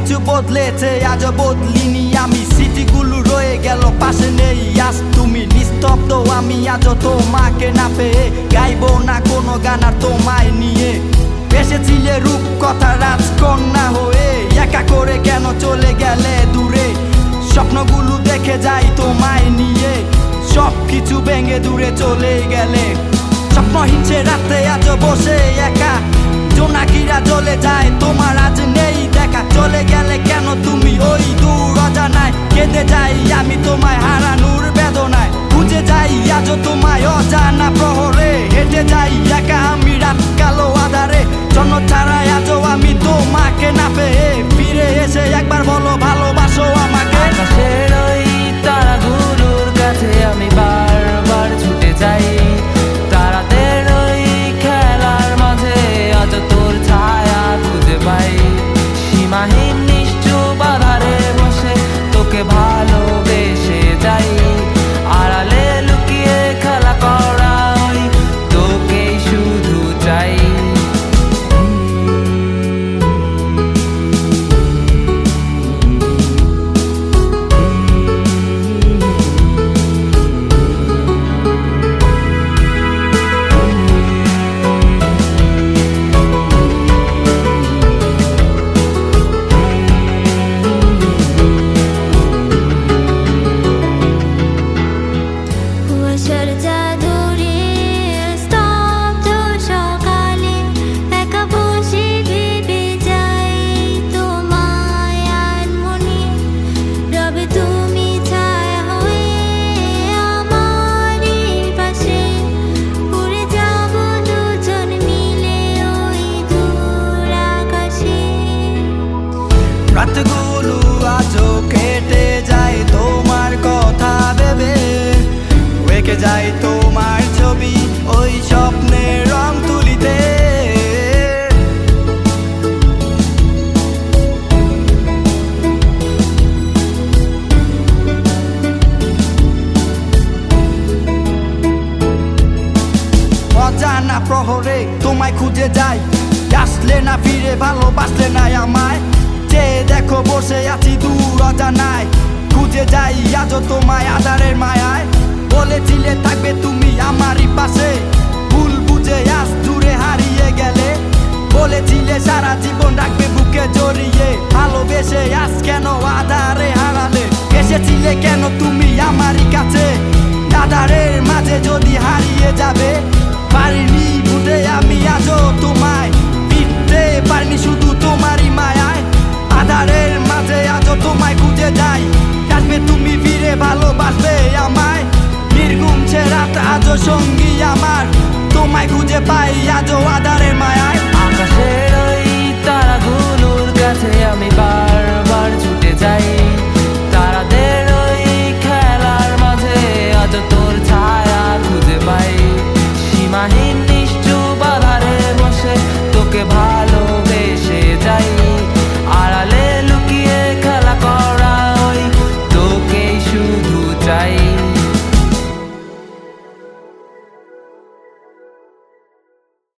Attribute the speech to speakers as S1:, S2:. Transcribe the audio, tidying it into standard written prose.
S1: কিছু বদলেছে আজও বদলিনি আমি স্মৃতিগুলো রয়ে গেল পাশে নেই আজ তুমি নিস্তব্ধ আমি আজও তোমাকে না পেয়ে গাইবো না কোনো গান আর তোমায় নিয়ে এসেছিলে রূপ কথা রাজকন্যা হয়ে একা করে কেন চলে গেলে দূরে স্বপ্নগুলো দেখে যাই তোমায় নিয়ে সব কিছু ভেঙে দূরে চলে গেলে স্বপ্নহীন সে রাতে আজও বসে একা জোনাকিরা জ্বলে যায় তোমার আজ নেই দেখা চলে গেলে কেন তুমি ওই দূর অজানায় কেঁদে যাই আমি তোমায় হারানোর বেদনায় খুঁজে যাই আজও তোমায় অজানা প্রহরে হেঁটে যাই একা আমি রাত কালো আধারে জন্য ছাড়াই আজও আমি তোমাকে না পেয়ে ফিরে এসে একবার বলো ভালোবাসো আমাকে
S2: আকাশের ওই তারাগুলোর কাছে আমি বারবার ছুটে যাই তারাদের ওই খেলার মাঝে আজ তোর ছায়া খুঁজে পাই সীমাহীন নিশ্চুপ আধারে বসে তোকে ভালোবেসে যাই আড়ালে লুকিয়ে খেলা করা ওই তোকেই শুধু চাই
S1: রাতগুলো আজও কেটে যায় তোমার কথা ভেবে রেখে যায় তোমার ছবি ওই স্বপ্নের রং তুলিতে অজানা প্রহরে তোমায় খুঁজে যাই আসলে না ফিরে ভালোবাসলে না আমায় দেখো বসে আছি দূর অজানায় খুঁজে যাই আজও তোমায় আধারের মায়ায় বলেছিলে থাকবে তুমি আমারই পাশে ভুল বুঝে আজ দূরে হারিয়ে গেলে বলেছিলে সারা জীবন রাখবে বুকে জড়িয়ে ভালোবেসে আজ কেন আধারে হারালে এসেছিলে কেন তুমি আমারই কাছে আধারের মাঝে যদি হারিয়ে যাবে পারিনি বুঝে আমি আজও তোমার